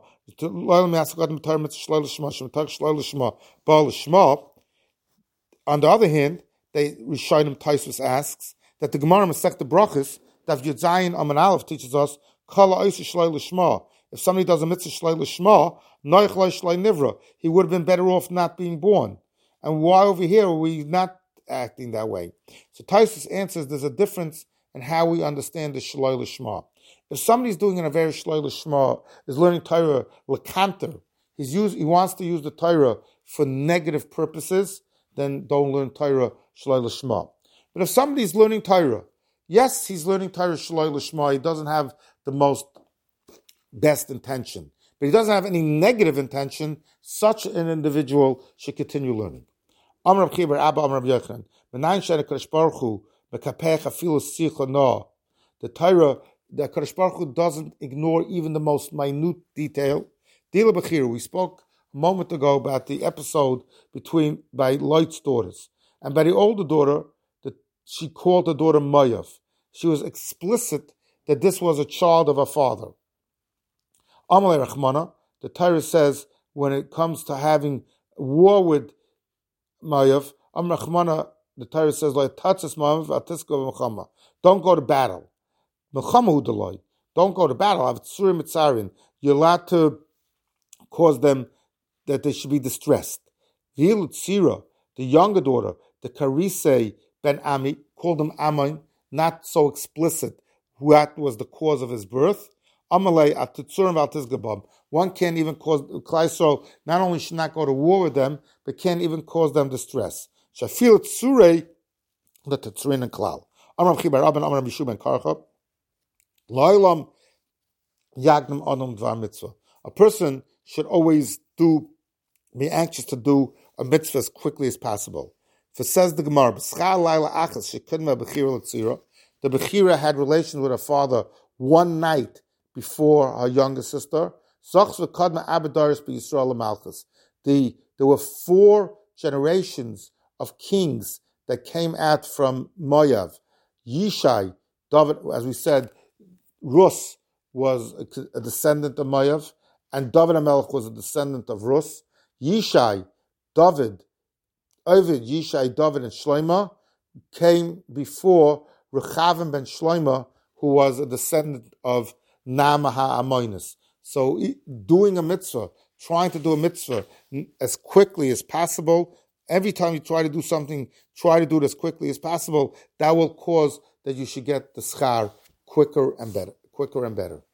on the other hand, they Rishonim Taisus asks that the Gemara Masech the Brachos, that Yud Zayin Aman Aleph teaches us, Kala Oisa Shloi L'Shma. If somebody does a mitzvah Shloi L'Shma, Noich Lo Shloi Nivra, he would have been better off not being born. And why over here are we not acting that way? So Taisus answers there's a difference in how we understand the Shloi L'Shma. If somebody's doing a very Shloi L'Shma, is learning Torah L'Kanter, he's use, he wants to use the Torah for negative purposes, then don't learn Torah Shloi L'Shma. But if somebody's learning Torah, yes, he's learning Torah Shloi L'Shma, he doesn't have the most best intention, but he doesn't have any negative intention, such an individual should continue learning. Amar Reb Chibar Abba Amar Reb Yochanan, Menayin Shei HaKadosh Baruch Hu Mekapech Afilu Sicha Na. The Torah, the HaKadosh Baruch Hu doesn't ignore even the most minute detail. Dila Bechir, we spoke a moment ago about the episode between by Lot's daughters, and by the older daughter, the, she called the daughter Mayav. She was explicit that this was a child of her father. Amalei Rachmana, the Torah says when it comes to having war with Mayav, Am Rachmana, the Torah says like Tatzis Mayav Atisko Mechama. Don't go to battle. Mechama Udaloi. Don't go to battle. Have Tsurim Mitzarin. You're allowed to cause them that they should be distressed. V'il Tzira, the younger daughter, the Karise Ben Ami, called him Amin, not so explicit. That was the cause of his birth. Amalei Atitzurim Valtizgabam. one can't even cause, Klal Yisrael not only should not go to war with them, but can't even cause them distress. Shafil Tzurei, the Tetzurin and Klal. Amram Chibar Rabban, Amram Yishu ben Karcha, Lo'ilam Yagnim Adam Dvar Mitzvah. A person should always do, be anxious to do a mitzvah as quickly as possible. If it says the Gemara, the Bechira had relations with her father one night before her younger sister. The, there were four generations of kings that came out from Moav. Yishai, David, as we said, Rus was a, a descendant of Moav, and David HaMelech was a descendant of Rus. Yishai, David, Ovid, Yishai, David, and Shlomo came before Rechavim ben Shlomo, who was a descendant of Naamah HaAmmonis. So doing a mitzvah, trying to do a mitzvah as quickly as possible, every time you try to do something, try to do it as quickly as possible, that will cause that you should get the schar quicker and better, quicker and better.